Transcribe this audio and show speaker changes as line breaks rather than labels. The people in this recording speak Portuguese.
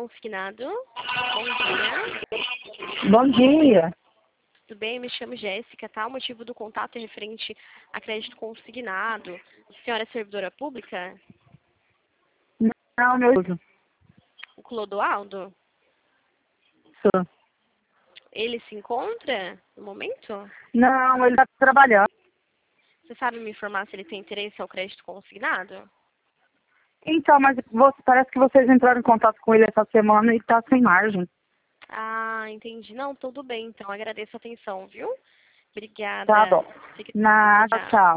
Consignado. Bom dia.
Bom dia.
Tudo bem? Me chamo Jéssica, tá? O motivo do contato é referente a crédito consignado. A senhora é servidora pública?
Não, meu esposo.
O Clodoaldo?
Sou.
Ele se encontra no momento?
Não, ele está trabalhando.
Você sabe me informar se ele tem interesse ao crédito consignado?
Então, mas parece que vocês entraram em contato com ele essa semana e está sem margem.
Ah, entendi. Não, tudo bem, então. Agradeço a atenção, viu?
Tá
Obrigada.
bom.
Fique...
Nada,
Tchau.
tchau.